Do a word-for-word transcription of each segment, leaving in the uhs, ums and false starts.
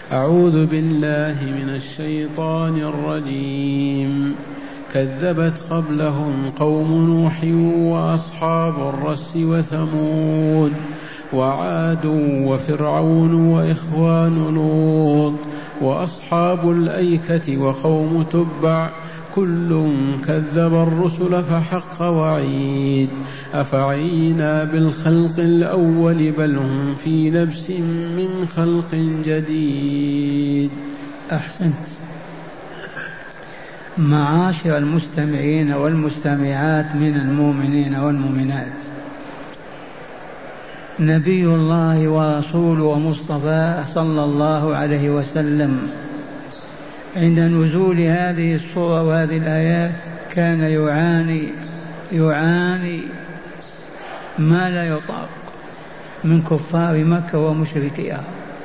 أعوذ بالله من الشيطان الرجيم. كذبت قبلهم قوم نوح وأصحاب الرس وثمود وعاد وفرعون وإخوان لوط وأصحاب الأيكة وقوم تبع كل كذب الرسل فحق وعيد. أفعينا بالخلق الأول بل هم في لبس من خلق جديد. أحسنت. معاشر المستمعين والمستمعات من المؤمنين والمؤمنات، نبي الله ورسوله ومصطفى صلى الله عليه وسلم عند نزول هذه السورة وهذه الآيات كان يعاني يعاني ما لا يطاق من كفار مكة ومشركيها،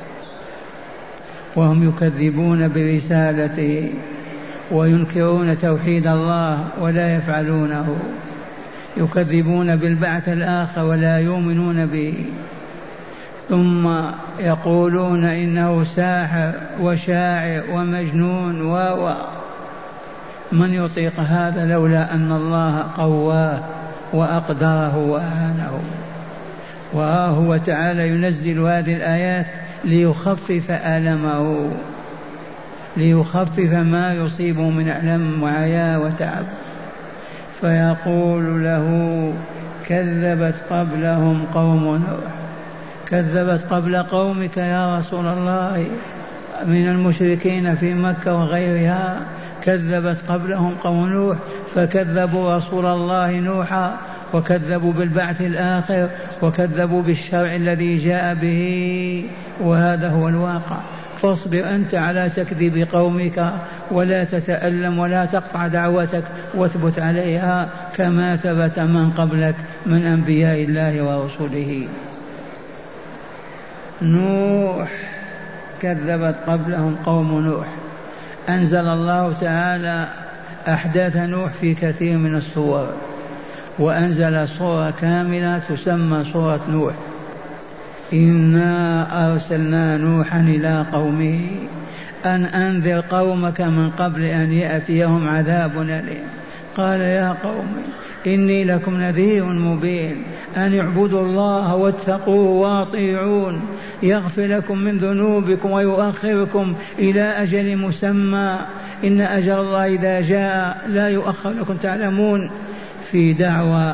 وهم يكذبون برسالته وينكرون توحيد الله ولا يفعلونه، يكذبون بالبعث الآخر ولا يؤمنون به، ثم يقولون إنه ساحر وشاعر ومجنون و من يطيق هذا لولا أن الله قواه وأقدره وأهانه. وهو تعالى ينزل هذه الآيات ليخفف ألمه، ليخفف ما يصيبه من ألم وعيا وتعب، فيقول له: كذبت قبلهم قوم نوح. كذبت قبل قومك يا رسول الله من المشركين في مكة وغيرها، كذبت قبلهم قوم نوح فكذبوا رسول الله نوحا وكذبوا بالبعث الآخر وكذبوا بالشرع الذي جاء به، وهذا هو الواقع. فاصبر أنت على تكذيب قومك ولا تتألم ولا تقطع دعوتك واثبت عليها كما ثبت من قبلك من أنبياء الله ورسله. نوح كذبت قبلهم قوم نوح. أنزل الله تعالى أحداث نوح في كثير من السور، وأنزل سورة كاملة تسمى سورة نوح. إنا أرسلنا نوحا إلى قومه أن أنذر قومك من قبل أن يأتيهم عذاب أليم. قال: يا قوم إني لكم نذير مبين أن اعبدوا الله واتقوه واطيعون يغفر لكم من ذنوبكم ويؤخركم إلى أجل مسمى، إن أجل الله إذا جاء لا يؤخر لكم تعلمون. في دعوة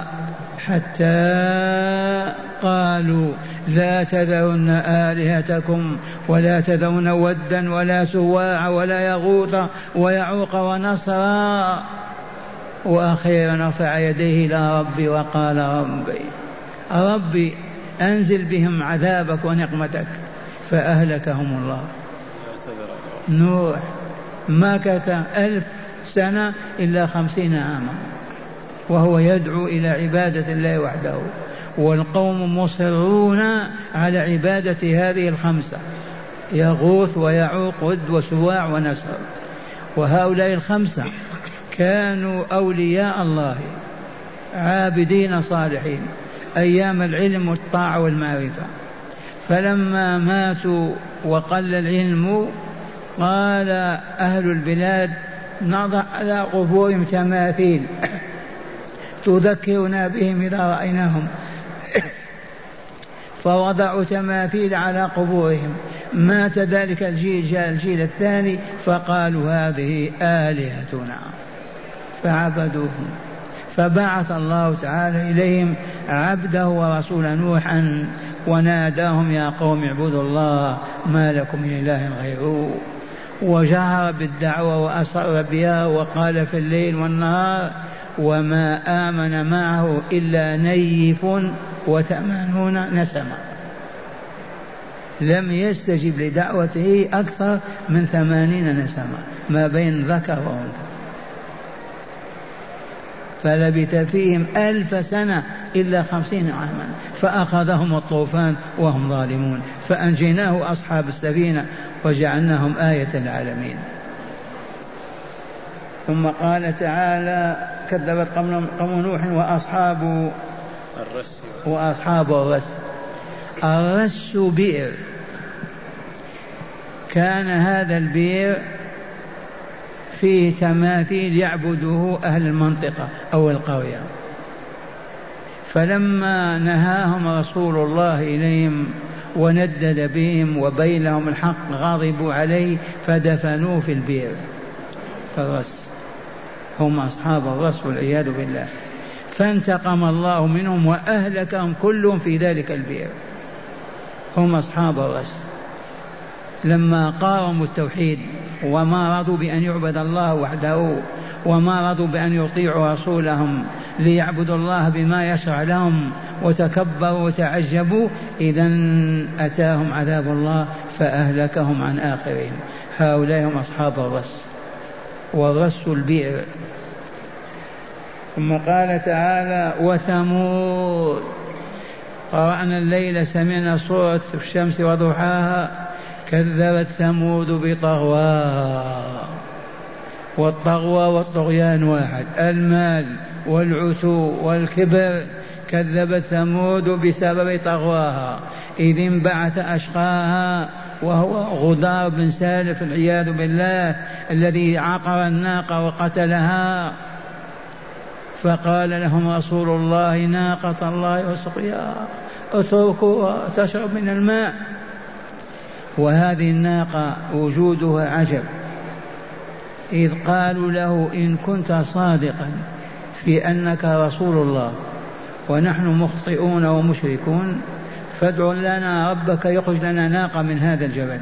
حتى قالوا: لا تذرن آلهتكم ولا تذرن ودا ولا سواع ولا يغوث ويعوق ونصرا. وأخيرا رفع يديه إلى ربي وقال: ربي ربي أنزل بهم عذابك ونقمتك، فأهلكهم الله. نوح مكث ألف سنة إلا خمسين عاما وهو يدعو إلى عبادة الله وحده، والقوم مصرون على عبادة هذه الخمسة: يغوث ويعوق ود وسواع ونسر. وهؤلاء الخمسة كانوا أولياء الله عابدين صالحين أيام العلم والطاعة والمعرفة، فلما ماتوا وقل العلم قال أهل البلاد: نضع على قبورهم تماثيل تذكرنا بهم إذا رأيناهم. فوضعوا تماثيل على قبورهم. مات ذلك الجيل، جاء الجيل الثاني فقالوا: هذه آلهتنا، فعبدوهم. فبعث الله تعالى إليهم عبده ورسول نوحا وناداهم: يا قوم اعبدوا الله ما لكم من إله غيره. وجهر بالدعوة وأسر بها وقال في الليل والنهار: وما آمن معه إلا نيف وثمانون نسمة. لم يستجب لدعوته أكثر من ثمانين نسمة ما بين ذكر وأنثى، فلبث فيهم ألف سنة إلا خمسين عاما، فأخذهم الطوفان وهم ظالمون، فأنجيناه أصحاب السفينة وجعلناهم آية للعالمين. ثم قال تعالى: كذبت قوم نوح وأصحاب الرس وأصحاب الرس. الرس بئر، كان هذا البئر فيه تماثيل يعبده أهل المنطقة أو القرية، فلما نهاهم رسول الله إليهم وندد بهم وبين لهم الحق غضبوا عليه فدفنوه في البئر فالرس، هم أصحاب الرس والعياذ بالله. فانتقم الله منهم وأهلكهم كلهم في ذلك البئر، هم أصحاب الرس لما قاوموا التوحيد وما رضوا بأن يعبد الله وحده وما رضوا بأن يطيعوا رسولهم ليعبدوا الله بما يشرع لهم وتكبروا وتعجبوا، إذن أتاهم عذاب الله فأهلكهم عن آخرهم. هؤلاء هم أصحاب الرس، والرس البئر. ثم قال تعالى وثمود، قرأنا الليل سمعنا سورة الشمس وضحاها، كذبت ثمود بطغواها، والطغوى والطغيان واحد، المال والعتو والكبر. كذبت ثمود بسبب طغواها إذ انبعث أشقاها وهو غدار بن سالف العياذ بالله الذي عقر الناقة وقتلها، فقال لهم رسول الله ناقة الله وسقياها اتركوها تشرب من الماء. وهذه الناقة وجودها عجب، إذ قالوا له إن كنت صادقا في أنك رسول الله ونحن مخطئون ومشركون فادع لنا ربك يخرج لنا ناقة من هذا الجبل.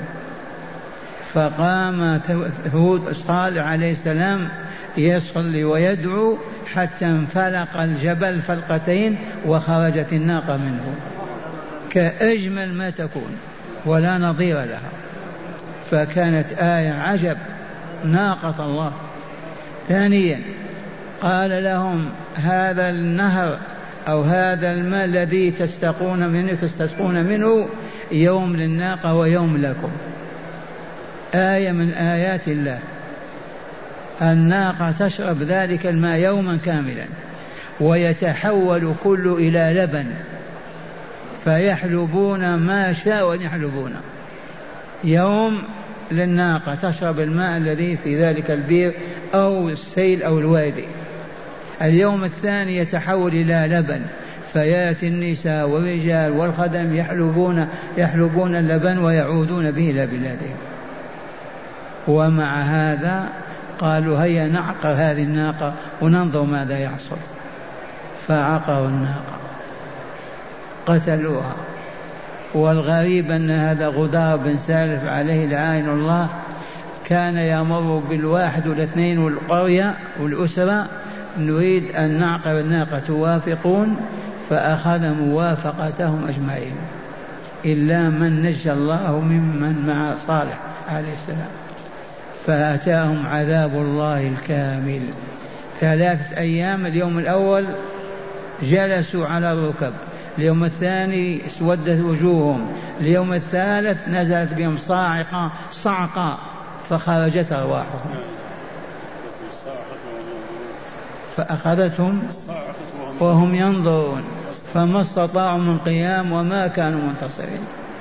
فقام هود صالح عليه السلام يصلي ويدعو حتى انفلق الجبل فلقتين وخرجت الناقة منه كأجمل ما تكون ولا نظير لها، فكانت آية عجب ناقة الله. ثانيا قال لهم هذا النهر أو هذا الماء الذي تستقون منه تستسقون منه يوم للناقة ويوم لكم، آية من آيات الله. الناقة تشرب ذلك الماء يوما كاملا ويتحول كل إلى لبن، فيحلبون ما شاء أن يحلبون. يوم للناقة تشرب الماء الذي في ذلك البير أو السيل أو الوادي، اليوم الثاني يتحول إلى لبن، فيأتي النساء والرجال والخدم يحلبون يحلبون اللبن ويعودون به إلى بلادهم. ومع هذا قالوا هيا نعقر هذه الناقة وننظر ماذا يحصل، فعقروا الناقة قتلوها. والغريب أن هذا غدار بن سالف عليه لعائن الله كان يمر بالواحد والاثنين والقرية والأسرة، نريد أن نعقر الناقة توافقون، فأخذ موافقتهم أجمعين إلا من نجى الله ممن مع صالح عليه السلام، فأتاهم عذاب الله الكامل. ثلاثة أيام، اليوم الأول جلسوا على الركب، اليوم الثاني اسودت وجوههم، اليوم الثالث نزلت بهم صاعقة صعقة فخرجت أرواحهم فأخذتهم وهم ينظرون فما استطاعوا من قيام وما كانوا منتصرين.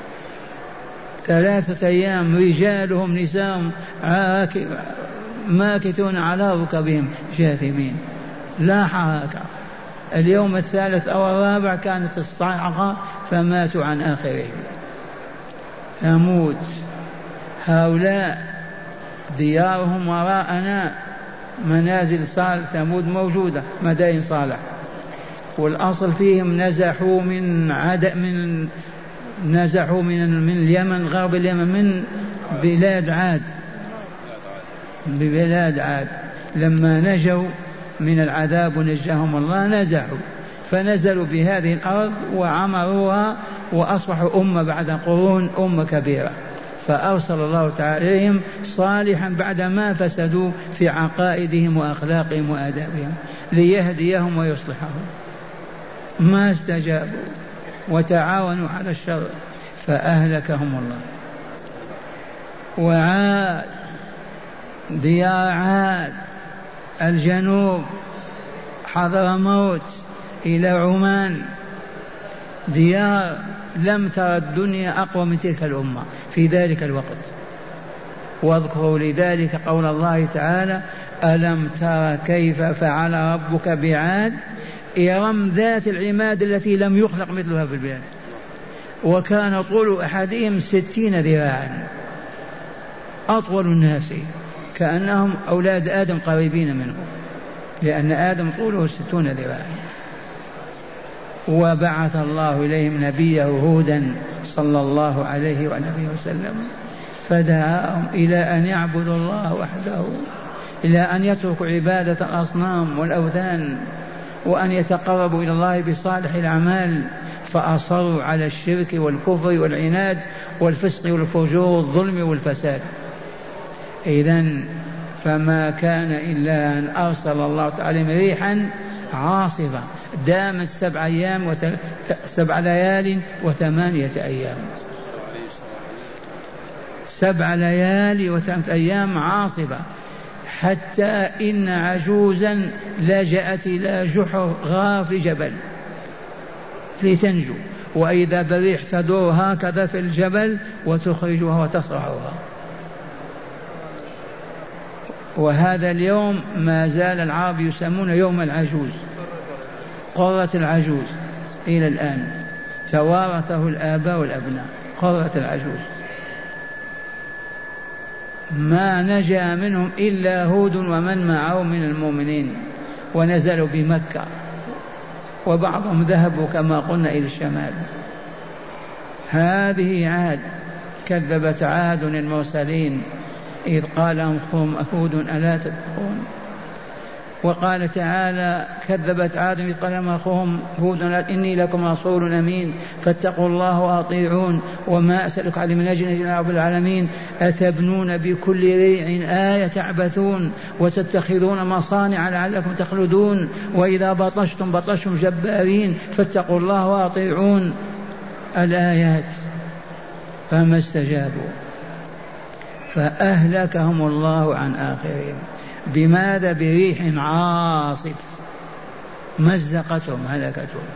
ثلاثة أيام رجالهم نساءهم ماكثون على ركبهم جاثمين لا حركة. اليوم الثالث أو الرابع كانت الصاعقة فماتوا عن آخرهم. ثمود هؤلاء ديارهم وراءنا، منازل صالح ثمود موجودة، مدائن صالح، والأصل فيهم نزحوا من عد من نزحوا من من اليمن غرب اليمن من بلاد عاد ببلاد عاد لما نجوا من العذاب ونجاهم الله نزحوا فنزلوا بهذه الأرض وعمروها وأصبحوا أمة بعد قرون أمة كبيرة. فأرسل الله تعالى إليهم صالحا بعدما فسدوا في عقائدهم وأخلاقهم وآدابهم ليهديهم ويصلحهم، ما استجابوا وتعاونوا على الشر فأهلكهم الله. وعاد ديار عاد الجنوب حضرموت إلى عمان، ديار لم ترى الدنيا أقوى من تلك الأمة في ذلك الوقت، واذكروا لذلك قول الله تعالى ألم تر كيف فعل ربك بعاد إرم ذات العماد التي لم يخلق مثلها في البلاد وكان طول أحدهم ستين ذراعا أطول الناس كأنهم أولاد آدم قريبين منه لأن آدم طوله ستون ذراعا. وبعث الله إليهم نبيه هودا صلى الله عليه وآله وسلم فدعاهم إلى أن يعبدوا الله وحده، إلى أن يتركوا عبادة الأصنام والأوثان وأن يتقربوا إلى الله بصالح الأعمال، فأصروا على الشرك والكفر والعناد والفسق والفجور والظلم والفساد. إذن فما كان إلا أن أرسل الله تعالى ريحا عاصفة دامت سبع أيام وثل... سبع ليال وثمانية أيام، سبع ليالي وثمانية أيام عاصفة، حتى إن عجوزا لجأت إلى جحر غار في جبل لتنجو، وإذا بريح تدور هكذا في الجبل وتخرجها وتصرعها. وهذا اليوم ما زال العرب يسمون يوم العجوز، قرة العجوز إلى الآن توارثه الآباء والأبناء، قرة العجوز. ما نجا منهم إلا هود ومن معه من المؤمنين ونزلوا بمكة، وبعضهم ذهبوا كما قلنا إلى الشمال. هذه عاد، كذبت عاد المرسلين إذ قال أخوهم هود ألا تتقون. وقال تعالى كذبت عاد إذ قال أخوهم هود إني لكم رسول أمين فاتقوا الله وأطيعون وما أسألك عليه من أجر إلا رب العالمين أتبنون بكل ريع آية تعبثون وتتخذون مصانع لعلكم تخلدون وإذا بطشتم بطشتم جبارين فاتقوا الله وأطيعون. الآيات. فما استجابوا فأهلكهم الله عن آخرهم. بماذا؟ بريح عاصف مزقتهم هلكتهم.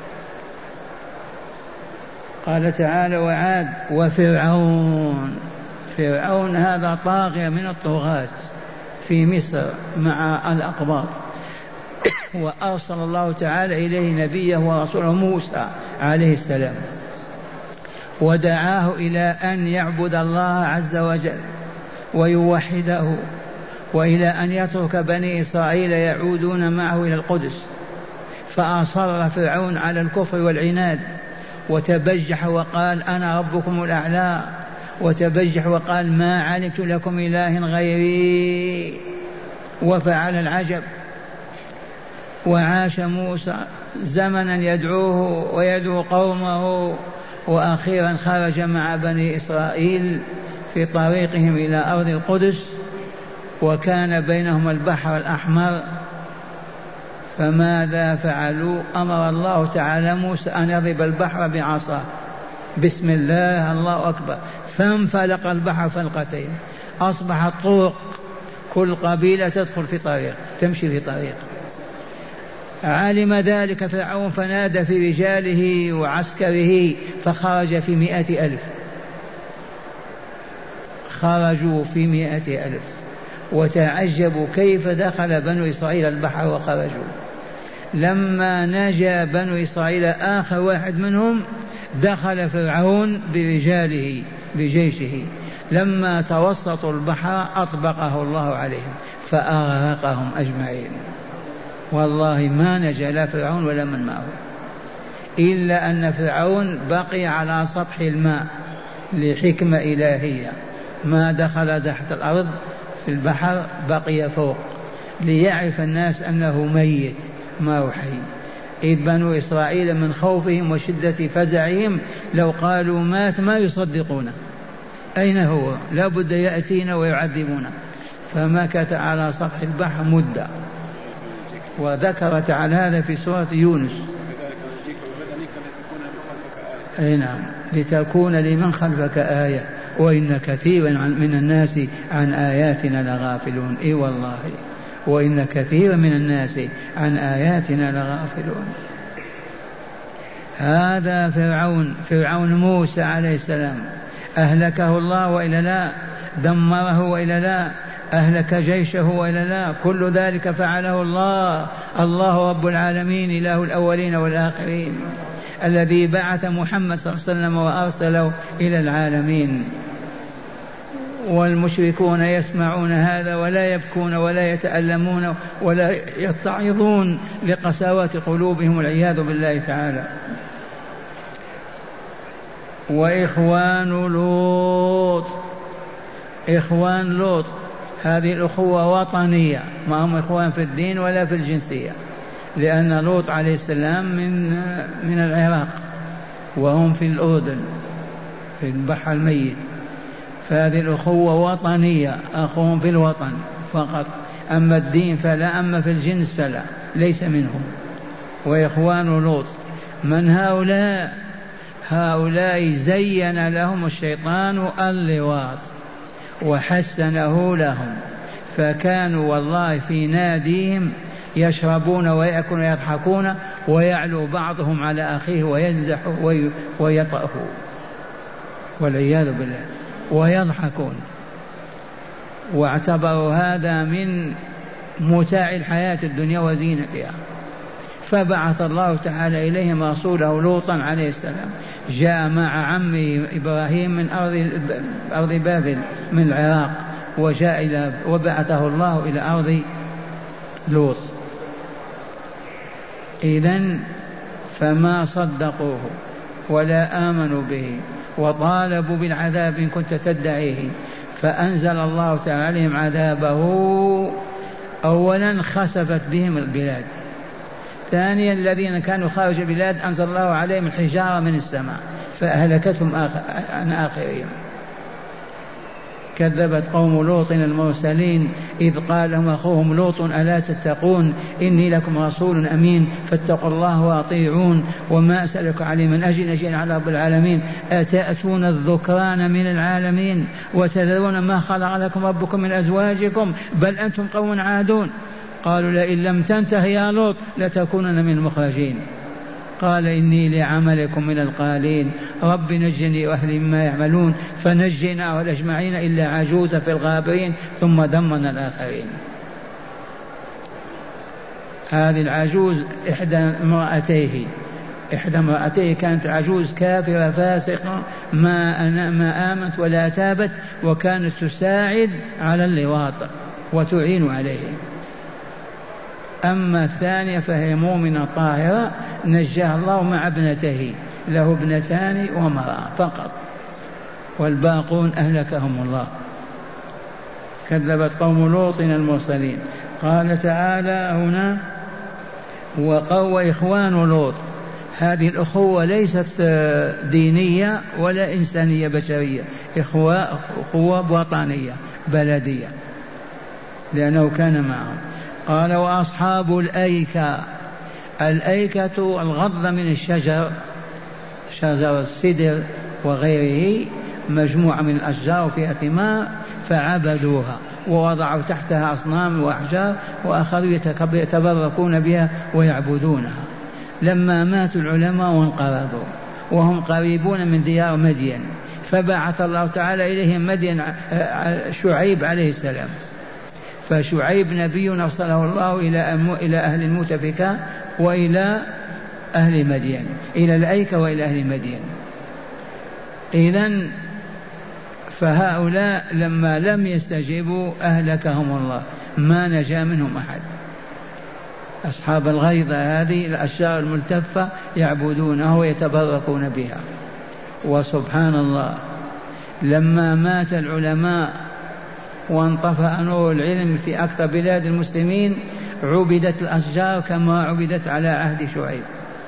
قال تعالى وعاد وفرعون. فرعون هذا طاغية من الطغاة في مصر مع الأقباط، وأرسل الله تعالى إليه نبيه ورسوله موسى عليه السلام ودعاه إلى أن يعبد الله عز وجل ويوحده، وإلى أن يترك بني إسرائيل يعودون معه إلى القدس. فأصر فرعون على الكفر والعناد وتبجح وقال أنا ربكم الأعلى، وتبجح وقال ما علمت لكم إله غيري، وفعل العجب. وعاش موسى زمنا يدعوه ويدعو قومه، وأخيرا خرج مع بني إسرائيل في طريقهم إلى أرض القدس، وكان بينهم البحر الأحمر. فماذا فعلوا؟ أمر الله تعالى موسى أن يضرب البحر بعصاه، بسم الله الله أكبر، فانفلق البحر فلقتين، أصبحت طرق كل قبيلة تدخل في طريق تمشي في طريق. علم ذلك فرعون فنادى في رجاله وعسكره فخرج في مئة ألف، خرجوا في مئة ألف، وتعجبوا كيف دخل بنو إسرائيل البحر وخرجوا. لما نجا بنو إسرائيل آخر واحد منهم دخل فرعون برجاله بجيشه، لما توسطوا البحر أطبقه الله عليهم فأغرقهم أجمعين. والله ما نجا لا فرعون ولا من معه، إلا أن فرعون بقي على سطح الماء لحكمة إلهية، ما دخل تحت الأرض في البحر، بقي فوق ليعرف الناس أنه ميت ما هو حي. إذ بنو إسرائيل من خوفهم وشدة فزعهم لو قالوا مات ما يصدقون، أين هو؟ لا بد يأتينا ويعذبنا. فمكث على سطح البحر مدة، وذكر تعالى هذا في سورة يونس. أي نعم، لتكون لمن خلفك آية وإن كثيرا من الناس عن آياتنا لغافلون. إي والله، وإن كثيرا من الناس عن آياتنا لغافلون. هذا فرعون، فرعون موسى عليه السلام أهلكه الله وإلا لا؟ دمره وإلا لا؟ أهلك جيشه وإلا لا؟ كل ذلك فعله الله. الله رب العالمين إله الأولين والآخرين، الذي بعث محمد صلى الله عليه وسلم وأرسله إلى العالمين. والمشركون يسمعون هذا ولا يبكون ولا يتألمون ولا يتعظون لقساوة قلوبهم والعياذ بالله تعالى. وإخوان لوط، إخوان لوط هذه الأخوة وطنية، ما هم إخوان في الدين ولا في الجنسية، لأن لوط عليه السلام من من العراق وهم في الأردن في البحر الميت، فهذه الأخوة وطنية، أخوهم في الوطن فقط، أما الدين فلا، أما في الجنس فلا، ليس منهم. وإخوان لوط من هؤلاء؟ هؤلاء زين لهم الشيطان اللواط وحسنه لهم، فكانوا والله في ناديهم يشربون ويأكلون ويضحكون ويعلو بعضهم على أخيه وينزح ويطأه والعياذ بالله ويضحكون، واعتبروا هذا من متاع الحياة الدنيا وزينتها. فبعث الله تعالى إليهم رسوله لوطا عليه السلام، جاء مع عمه إبراهيم من أرض أرض بابل من العراق، وجاء إلى وبعثه الله إلى أرض لوط. إذن فما صدقوه ولا آمنوا به وطالبوا بالعذاب إن كنت تدعيه، فأنزل الله تعالى عليهم عذابه. أولا خسفت بهم البلاد، ثانيا الذين كانوا خارج البلاد أنزل الله عليهم الحجارة من السماء فأهلكتهم عن آخرهم. كذبت قوم لوط المرسلين إذ قال لهم أخوهم لوط ألا تتقون إني لكم رسول أمين فاتقوا الله وأطيعون وما أسألك عليه من أجر أجر على رب العالمين أتأتون الذكران من العالمين وتذرون ما خلق لكم ربكم من أزواجكم بل أنتم قوم عادون. قالوا لئن لم تنته يا لوط لتكونن من المخرجين. قال إني لعملكم من القالين رب نجني وأهلي مما يعملون فنجيناه الأجمعين إلا عجوز في الغابرين ثم دمرنا الآخرين. هذه العجوز إحدى امرأتيه إحدى امرأتيه كانت عجوز كافرة فاسقة ما, ما آمنت ولا تابت، وكانت تساعد على اللواط وتعين عليه. أما الثانية فهي مؤمنة طاهرة نجاها الله مع ابنته، له ابنتان وامرأة فقط، والباقون أهلكهم الله. كذبت قوم لوط المرسلين. قال تعالى هنا وقوى إخوان لوط، هذه الأخوة ليست دينية ولا إنسانية بشرية، إخوة أخوة وطنية بلدية لأنه كان معهم. قال وأصحاب الأيكة، الأيكة الغض من الشجر، شجر السدر وغيره، مجموعة من الأشجار فيها ثمار فعبدوها ووضعوا تحتها أصنام وأحجار وأخذوا يتبركون بها ويعبدونها. لما مات العلماء وانقرضوا وهم قريبون من ديار مدين، فبعث الله تعالى إليهم مدين شعيب عليه السلام، فشعيب نبي أرسله الله إلى أهل المؤتفكة وإلى أهل مدين، إلى الأيكة وإلى أهل مدين. إذن فهؤلاء لما لم يستجيبوا أهلكهم الله، ما نجا منهم أحد. أصحاب الغيظة هذه الأشجار الملتفة يعبدونها ويتبركون بها. وسبحان الله لما مات العلماء وانطفأ نور العلم في أكثر بلاد المسلمين عبدت الأشجار كما عبدت على عهد شعيب.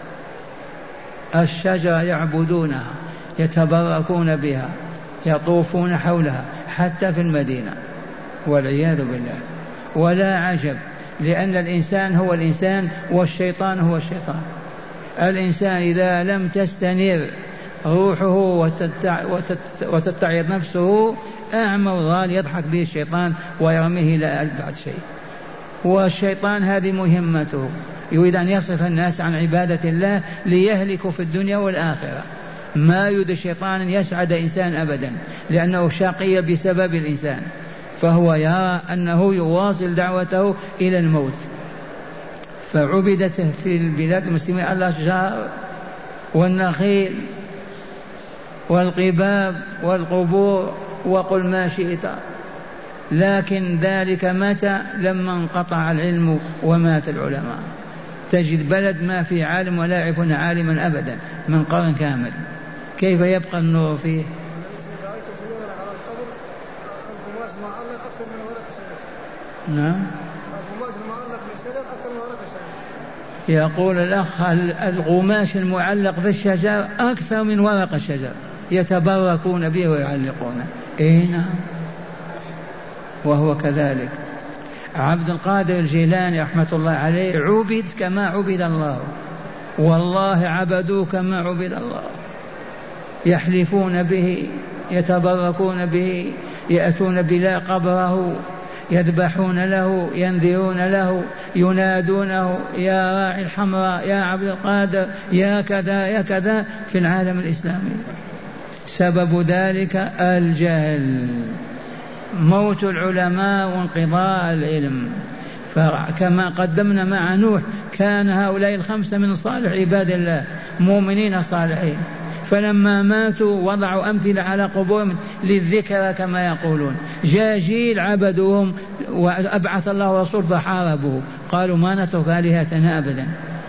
الشجرة يعبدونها يتبركون بها يطوفون حولها حتى في المدينة والعياذ بالله. ولا عجب، لأن الإنسان هو الإنسان والشيطان هو الشيطان. الإنسان إذا لم تستنير روحه وتتعظ نفسه أعمى وضال يضحك به الشيطان ويرميه إلى أبعد شيء. والشيطان هذه مهمته، يريد أن يصرف الناس عن عبادة الله ليهلكوا في الدنيا والآخرة. ما يريد الشيطان أن يسعد إنسان أبدا، لأنه شقي بسبب الإنسان، فهو يرى أنه يواصل دعوته إلى الموت. فعبدت في البلاد المسلمين الأشجار والنخيل والقباب والقبور وقل ما شئت، لكن ذلك متى؟ لما انقطع العلم ومات العلماء. تجد بلد ما في عالم ولا يعرفون عالما أبدا من قرن كامل، كيف يبقى النور فيه؟ نعم. يقول الأخ القماش المعلق في الشجر أكثر من ورق الشجر، يتبركون به ويعلقونه. إيه نعم، وهو كذلك. عبد القادر الجيلاني رحمة الله عليه عبد كما عبد الله، والله عبدوه كما عبد الله، يحلفون به، يتبركون به، يأتون بلا قبره، يذبحون له، ينذرون له، ينادونه يا راعي الحمراء، يا عبد القادر، يا كذا يا كذا في العالم الإسلامي. سبب ذلك الجهل، موت العلماء وانقضاء العلم. فكما قدمنا مع نوح كان هؤلاء الخمسة من صالح عباد الله مؤمنين صالحين، فلما ماتوا وضعوا أمثلة على قبورهم للذكرى كما يقولون. جاء جيل عبدوهم وأبعث الله رسول فحاربوه، قالوا ما نترك آلهتنا أبدا.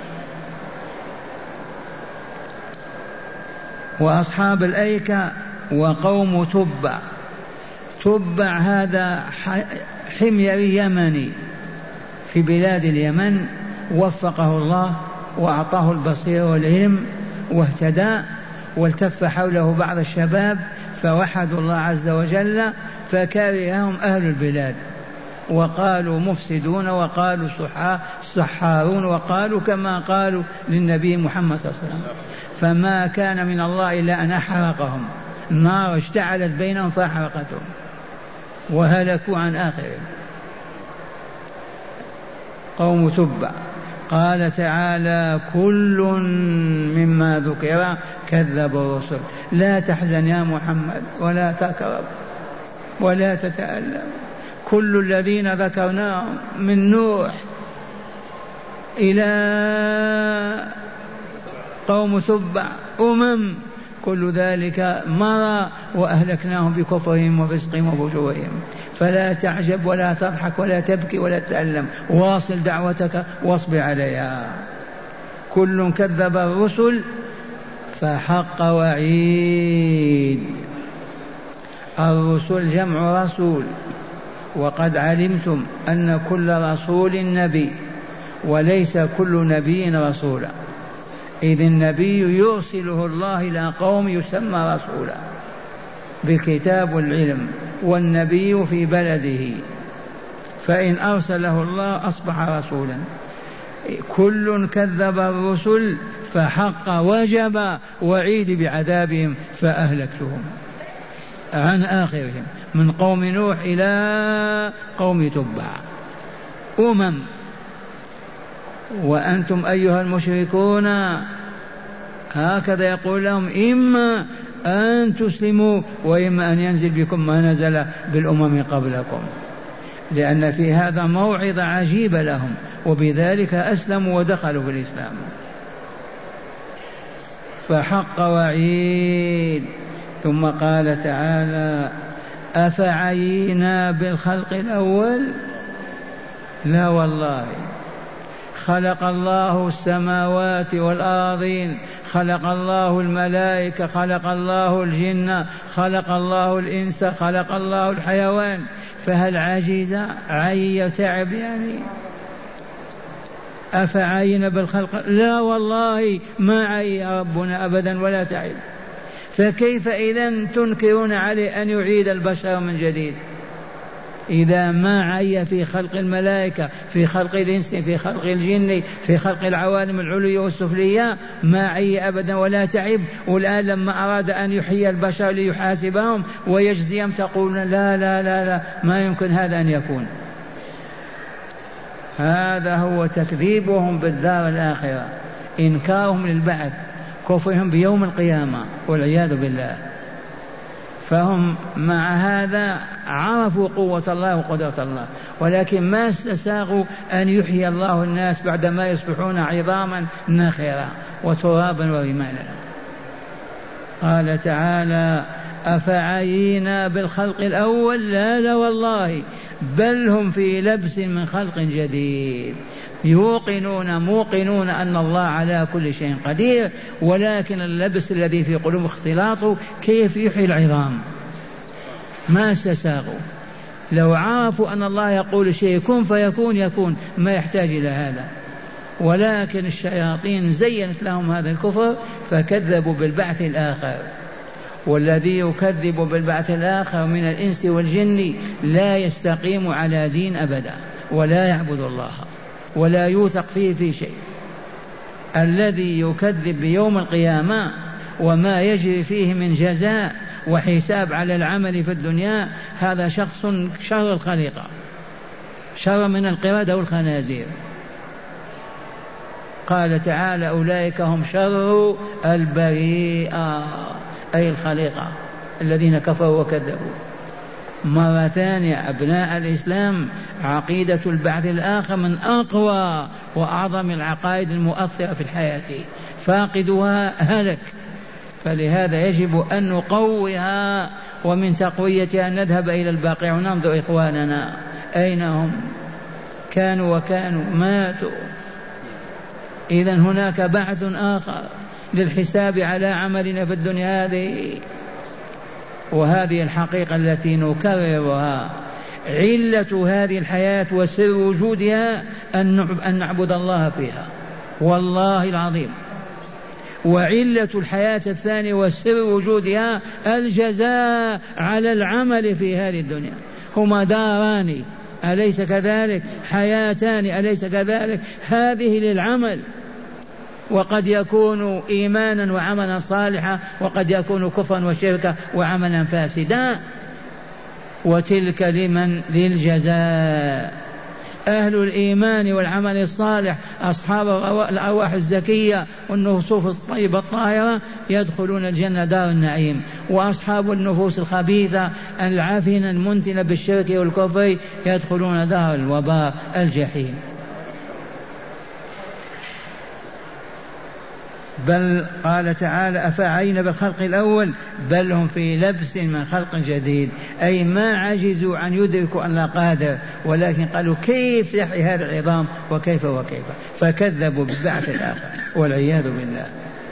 وأصحاب الأيكة وقوم تبع، تبع هذا حميري يمني في بلاد اليمن، وفقه الله وأعطاه البصير والعلم واهتدى، والتف حوله بعض الشباب فوحدوا الله عز وجل، فكرههم أهل البلاد وقالوا مفسدون، وقالوا سحارون، وقالوا كما قالوا للنبي محمد صلى الله عليه وسلم. فما كان من الله إلا أن أحرقهم، النار اشتعلت بينهم فأحرقتهم وهلكوا عن آخرهم. قوم تبع. قال تعالى كل مما ذكر كذب الرسل. لا تحزن يا محمد ولا تكرب ولا تتألم، كل الذين ذكرناهم من نوح إلى قوم تبع أمم كل ذلك مضى وأهلكناهم بكفرهم وفسقهم وفجورهم. فلا تعجب ولا تضحك ولا تبكي ولا تتألم، واصل دعوتك واصبر عليها. كل كذب الرسل فحق وعيد. الرسل جمع رسول، وقد علمتم أن كل رسول نبي وليس كل نبي رسولا، إذ النبي يرسله الله إلى قوم يسمى رسولا بالكتاب والعلم، والنبي في بلده، فإن أرسله الله أصبح رسولا. كل كذب الرسل فحق وجب وعيد بعذابهم فأهلكتهم عن آخرهم من قوم نوح إلى قوم تبع أمم. وأنتم أيها المشركون هكذا يقول لهم إما أن تسلموا وإما أن ينزل بكم ما نزل بالأمم قبلكم، لأن في هذا موعظة عجيبة لهم، وبذلك أسلموا ودخلوا في الإسلام. فحق وعيد. ثم قال تعالى أفعينا بالخلق الأول؟ لا والله، خلق الله السماوات والأرضين، خلق الله الملائكة، خلق الله الجن، خلق الله الإنس، خلق الله الحيوان، فهل عجز عي تعب يعني؟ أفعينا بالخلق؟ لا والله ما عي ربنا أبدا ولا تعب. فكيف إذن تنكرون عليه أن يعيد البشر من جديد إذا ما عي في خلق الملائكة، في خلق الإنس، في خلق الجن، في خلق العوالم العلوية والسفلية، ما عي أبدا ولا تعب؟ والآن لما أراد أن يحيي البشر ليحاسبهم ويجزيهم تقولون لا لا لا لا ما يمكن هذا أن يكون. هذا هو تكذيبهم بالدار الآخرة، إنكارهم للبعث. كفرهم بيوم القيامة والعياذ بالله. فهم مع هذا عرفوا قوة الله وقدرة الله، ولكن ما استساغوا أن يحيي الله الناس بعدما يصبحون عظاما نخرة وترابا ورمالا. قال تعالى: أفعينا بالخلق الأول؟ لا لا والله، بل هم في لبس من خلق جديد. يوقنون موقنون أن الله على كل شيء قدير، ولكن اللبس الذي في قلوب اختلاطه كيف يحيي العظام. ما استساغوا. لو عرفوا أن الله يقول شيء كن فيكون يكون، ما يحتاج إلى هذا، ولكن الشياطين زينت لهم هذا الكفر فكذبوا بالبعث الآخر. والذي يكذب بالبعث الآخر من الإنس والجن لا يستقيم على دين أبدا، ولا يعبد الله ولا يوثق فيه في شيء. الذي يكذب بيوم القيامة وما يجري فيه من جزاء وحساب على العمل في الدنيا، هذا شخص شر الخليقة، شر من القردة والخنازير. قال تعالى: أولئك هم شر البريئة، أي الخليقة الذين كفروا وكذبوا. مرة ثانية أبناء الإسلام، عقيدة البعث الآخر من أقوى وأعظم العقائد المؤثرة في الحياة، فاقدها هلك. فلهذا يجب أن نقويها، ومن تقويتها أن نذهب إلى الباقي وننظر إخواننا أين هم، كانوا وكانوا ماتوا. إذن هناك بعث آخر للحساب على عملنا في الدنيا هذه، وهذه الحقيقة التي نكررها. علة هذه الحياة وسر وجودها أن نعبد الله فيها، والله العظيم. وعلة الحياة الثانية وسر وجودها الجزاء على العمل في هذه الدنيا. هما داران أليس كذلك؟ حياتان أليس كذلك؟ هذه للعمل، وقد يكون إيمانا وعملا صالحا، وقد يكون كفرا وشركا وعملا فاسدا. وتلك لمن؟ للجزاء. أهل الإيمان والعمل الصالح أصحاب الأرواح الزكية والنفوس الطيبة الطاهرة يدخلون الجنة دار النعيم، وأصحاب النفوس الخبيثة العافنة المنتنة بالشرك والكفر يدخلون دار الوباء الجحيم. بل قال تعالى: أفعينا بالخلق الأول بل هم في لبس من خلق جديد، أي ما عجزوا عن يدركوا أن لا قادر، ولكن قالوا كيف يحيي هذا العظام وكيف وكيف، فكذبوا بالبعث الآخر والعياذ بالله.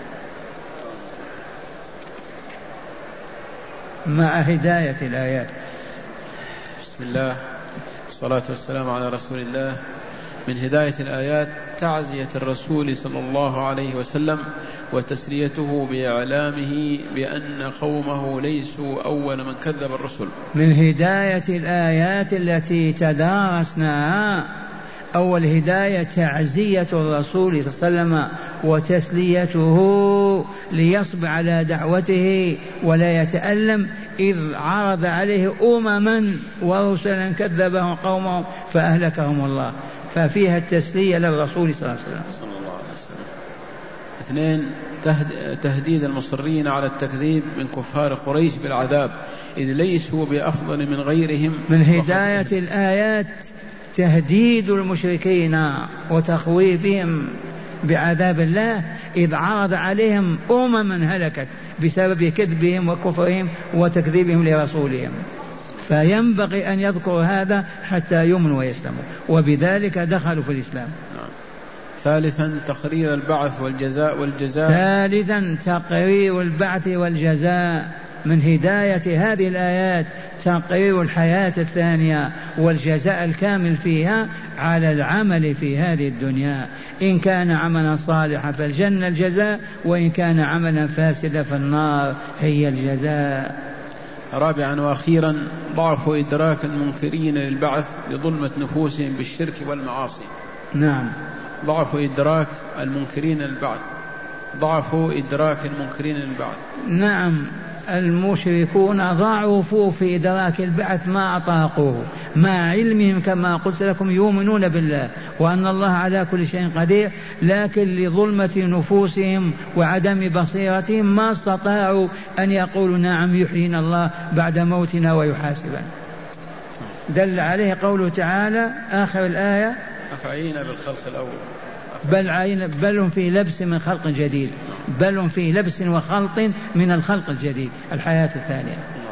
مع هداية الآيات. بسم الله والصلاة والسلام على رسول الله. من هداية الآيات تعزية الرسول صلى الله عليه وسلم وتسليته بإعلامه بأن قومه ليسوا أول من كذب الرسل. من هداية الآيات التي تدارسناها، أول هداية تعزية الرسول صلى الله عليه وسلم وتسليته ليصبر على دعوته ولا يتألم، إذ عرض عليه أمما ورسلا كذبهم قومهم فأهلكهم الله، ففيها التسلية للرسول صلى الله عليه وسلم. صلى الله عليه وسلم. اثنين، تهديد المصرين على التكذيب من كفار قريش بالعذاب، إذ ليسوا بأفضل من غيرهم. من هداية الآيات تهديد المشركين وتخويفهم بعذاب الله، إذ عرض عليهم أمما هلكت بسبب كذبهم وكفرهم وتكذيبهم لرسولهم، فينبغي أن يذكروا هذا حتى يؤمنوا ويسلموا، وبذلك دخلوا في الإسلام. نعم. ثالثا تقرير البعث والجزاء والجزاء ثالثا تقرير البعث والجزاء. من هداية هذه الآيات تقرير الحياة الثانية والجزاء الكامل فيها على العمل في هذه الدنيا، إن كان عملا صالحا فالجنة الجزاء، وإن كان عملا فاسدا فالنار هي الجزاء. رابعا وأخيرا ضعف إدراك المنكرين للبعث لظلمة نفوسهم بالشرك والمعاصي. نعم. ضعف إدراك المنكرين للبعث ضعف إدراك المنكرين للبعث. نعم. المشركون ضعفوا في إدراك البعث ما أطاقوه مع علمهم كما قلت لكم يؤمنون بالله وأن الله على كل شيء قدير، لكن لظلمة نفوسهم وعدم بصيرتهم ما استطاعوا أن يقولوا نعم يحيينا الله بعد موتنا ويحاسبنا. دل عليه قوله تعالى آخر الآية أفعينا بالخلق الأول بل, عين بل هم في لبس من خلق جديد، بل هم في لبس وخلط من الخلق الجديد الحياة الثانية.